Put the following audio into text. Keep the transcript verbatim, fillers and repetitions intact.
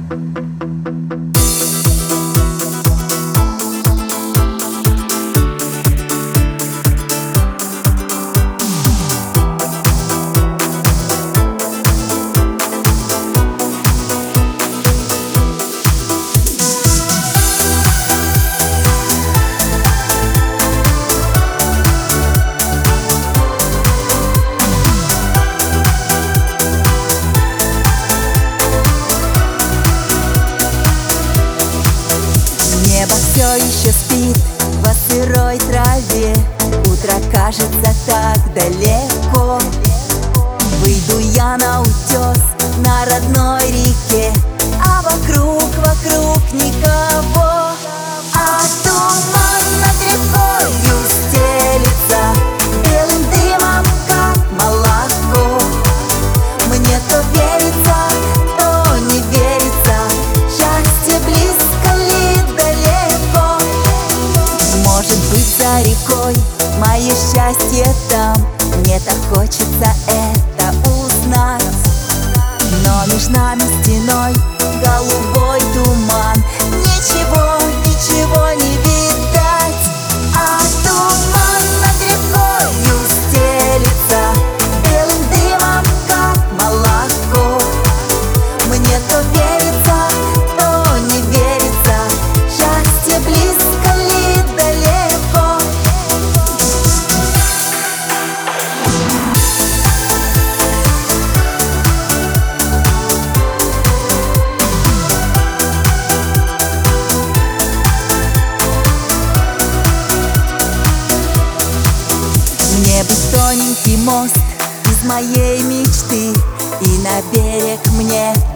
Небо все еще спит во сырой траве, утро кажется так далеко. Выйду я на утес на родной реке, а вокруг, вокруг никого. А туман над рекою стелится белым дымом, как молоко. Мне то верится, то не верится, счастье близко ли далеко. Может быть, за рекой мое счастье там, мне так хочется это узнать. Но между нами стеной голубой туман, ничего, ничего не видать. А туман над рекою стелится белым дымом, как молоко. Мне то верится, то не верится, счастье близко ли далеко. Мне бы тоненький мост из моей мечты, и на берег мне